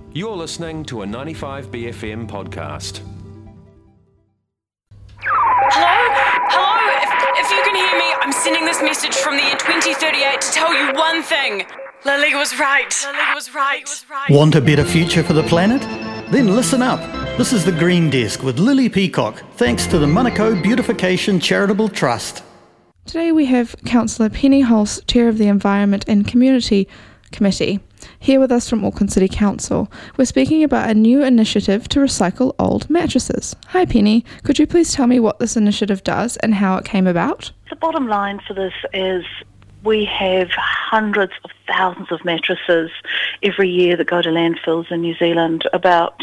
You're listening to a 95BFM podcast. Hello? If you can hear me, I'm sending this message from the year 2038 to tell you one thing. Lily was right. Want a better future for the planet? Then listen up. This is The Green Desk with Lily Peacock, thanks to the Manukau Beautification Charitable Trust. Today we have Councillor Penny Hulse, Chair of the Environment and Community Committee, here with us from Auckland City Council. We're speaking about a new initiative to recycle old mattresses. Hi Penny, could you please tell me what this initiative does and how it came about? The bottom line for this is we have hundreds of thousands of mattresses every year that go to landfills in New Zealand, about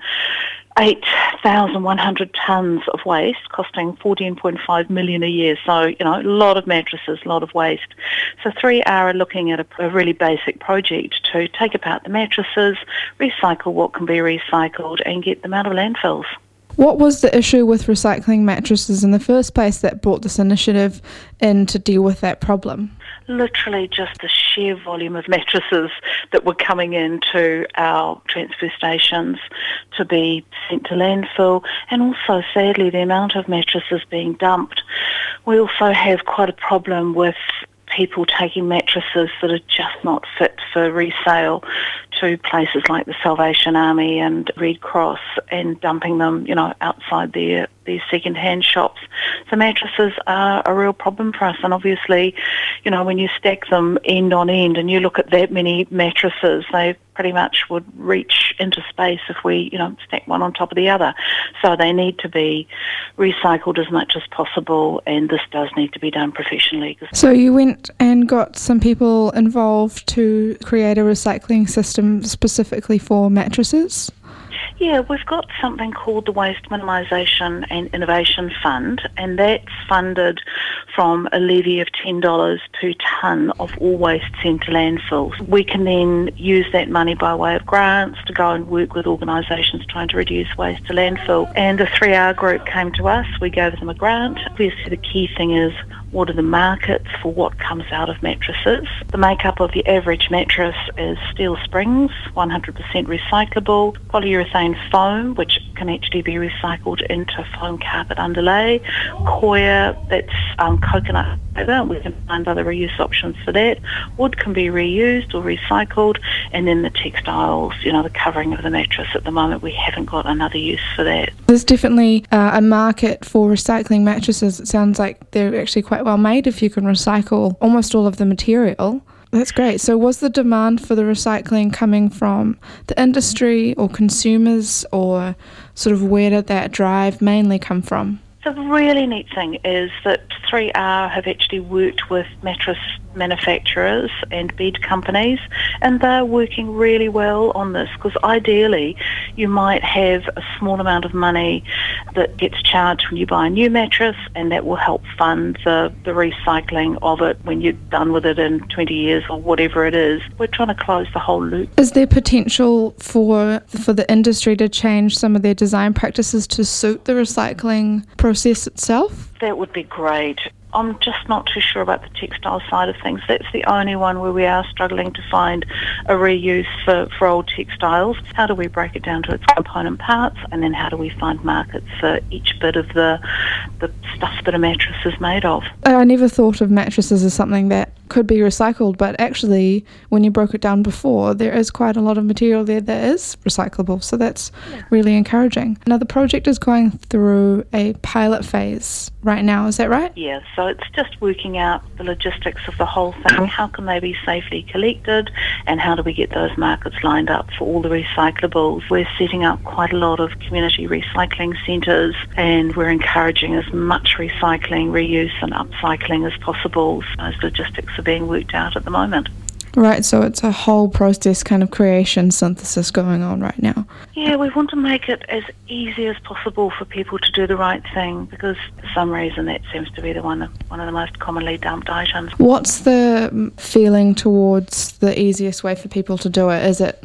8,100 tonnes of waste, costing $14.5 million a year. So, a lot of mattresses, a lot of waste. So 3R are looking at a really basic project to take apart the mattresses, recycle what can be recycled and get them out of landfills. What was the issue with recycling mattresses in the first place that brought this initiative in to deal with that problem? Literally just the sheer volume of mattresses that were coming into our transfer stations to be sent to landfill, and also sadly the amount of mattresses being dumped. We also have quite a problem with people taking mattresses that are just not fit for resale to places like the Salvation Army and Red Cross and dumping them, outside their second-hand shops. So mattresses are a real problem for us, and obviously, when you stack them end on end and you look at that many mattresses, they pretty much would reach into space if we, stack one on top of the other. So they need to be recycled as much as possible, and this does need to be done professionally. So you went and got some people involved to create a recycling system specifically for mattresses? Yeah, we've got something called the Waste Minimisation and Innovation Fund, and that's funded from a levy of $10 per tonne of all waste sent to landfills. We can then use that money by way of grants to go and work with organisations trying to reduce waste to landfill. And the 3R group came to us, we gave them a grant. Obviously the key thing is, what are the markets for what comes out of mattresses? The makeup of the average mattress is steel springs, 100% recyclable, polyurethane foam, which can actually be recycled into foam carpet underlay, coir, that's coconut fibre, we can find other reuse options for that. Wood can be reused or recycled, and then the textiles, the covering of the mattress. At the moment we haven't got another use for that. There's definitely a market for recycling mattresses. It sounds like they're actually quite well made if you can recycle almost all of the material. That's great. So was the demand for the recycling coming from the industry or consumers, or sort of where did that drive mainly come from? The really neat thing is that 3R have actually worked with mattress manufacturers and bed companies, and they're working really well on this, because ideally you might have a small amount of money that gets charged when you buy a new mattress, and that will help fund the recycling of it when you're done with it in 20 years or whatever it is. We're trying to close the whole loop. Is there potential for the industry to change some of their design practices to suit the recycling process itself? That would be great. I'm just not too sure about the textile side of things. That's the only one where we are struggling to find a reuse for old textiles. How do we break it down to its component parts, and then how do we find markets for each bit of the stuff that a mattress is made of? I never thought of mattresses as something that could be recycled, but actually when you broke it down before, there is quite a lot of material there that is recyclable, so that's really encouraging. Now the project is going through a pilot phase right now, is that right? Yeah, so it's just working out the logistics of the whole thing. How can they be safely collected, and how do we get those markets lined up for all the recyclables? We're setting up quite a lot of community recycling centres, and we're encouraging as much recycling, reuse and upcycling as possible. Those logistics are being worked out at the moment. Right, so it's a whole process, kind of creation, synthesis going on right now. Yeah, we want to make it as easy as possible for people to do the right thing, because for some reason that seems to be one of the most commonly dumped items. What's the feeling towards the easiest way for people to do it? Is it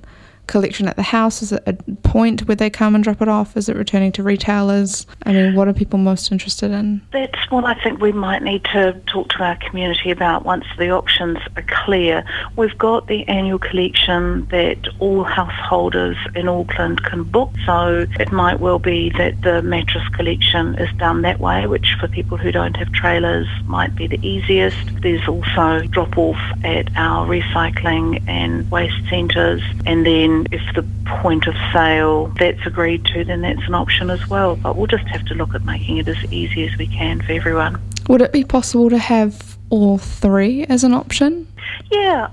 collection at the house? Is it a point where they come and drop it off? Is it returning to retailers? I mean, what are people most interested in? That's what I think we might need to talk to our community about once the options are clear. We've got the annual collection that all householders in Auckland can book, so it might well be that the mattress collection is done that way, which for people who don't have trailers might be the easiest. There's also drop-off at our recycling and waste centres, and then if the point of sale that's agreed to, then that's an option as well. But we'll just have to look at making it as easy as we can for everyone. Would it be possible to have all three as an option? Yeah,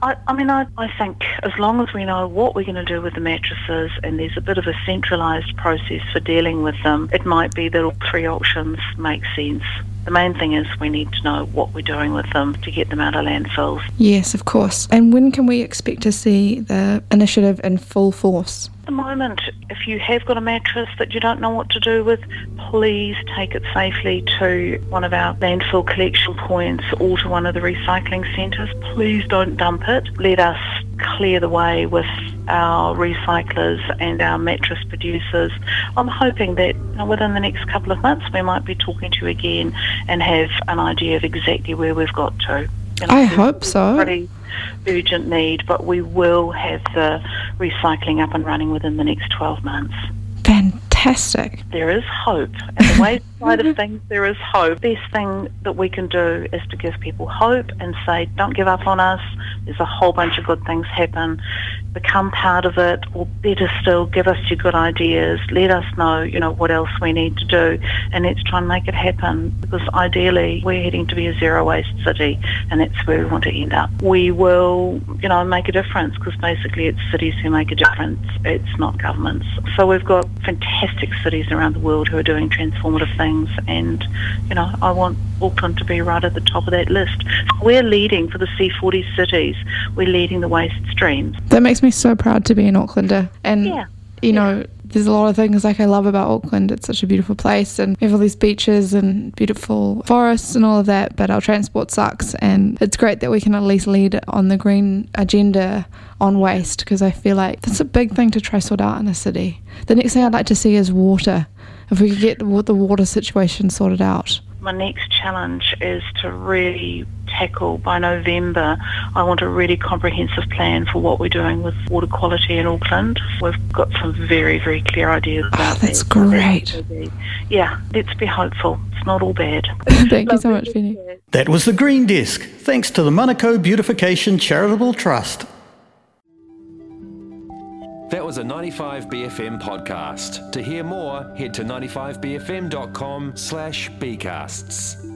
I think as long as we know what we're going to do with the mattresses and there's a bit of a centralised process for dealing with them, it might be that all three options make sense. The main thing is we need to know what we're doing with them to get them out of landfills. Yes, of course. And when can we expect to see the initiative in full force? At the moment, if you have got a mattress that you don't know what to do with, please take it safely to one of our landfill collection points or to one of the recycling centres. Please don't dump it. Let us clear the way with our recyclers and our mattress producers. I'm hoping that within the next couple of months we might be talking to you again and have an idea of exactly where we've got to. I hope so. Pretty urgent need, but we will have the recycling up and running within the next 12 months. Fantastic. There is hope. And the waste side of things, there is hope. The best thing that we can do is to give people hope and say, don't give up on us. There's a whole bunch of good things happen. Become part of it, or better still, give us your good ideas. Let us know, what else we need to do, and let's try and make it happen. Because ideally, we're heading to be a zero-waste city, and that's where we want to end up. We will, make a difference, because basically it's cities who make a difference. It's not governments. So we've got fantastic cities around the world who are doing transformative things, and, I want Auckland to be right at the top of that list. We're leading for the C40 cities. We're leading the waste streams. That makes me so proud to be an Aucklander. And, there's a lot of things I love about Auckland. It's such a beautiful place, and we have all these beaches and beautiful forests and all of that, but our transport sucks, and it's great that we can at least lead on the green agenda on waste, because I feel like that's a big thing to try sort out in a city. The next thing I'd like to see is water. If we could get the water situation sorted out. My next challenge is to really tackle, by November, I want a really comprehensive plan for what we're doing with water quality in Auckland. We've got some very, very clear ideas about that. That's great. Yeah, let's be hopeful. It's not all bad. Thank you so much, Penny. That was the Green Desk, thanks to the Manukau Beautification Charitable Trust. That was a 95BFM podcast. To hear more, head to 95bfm.com/bcasts.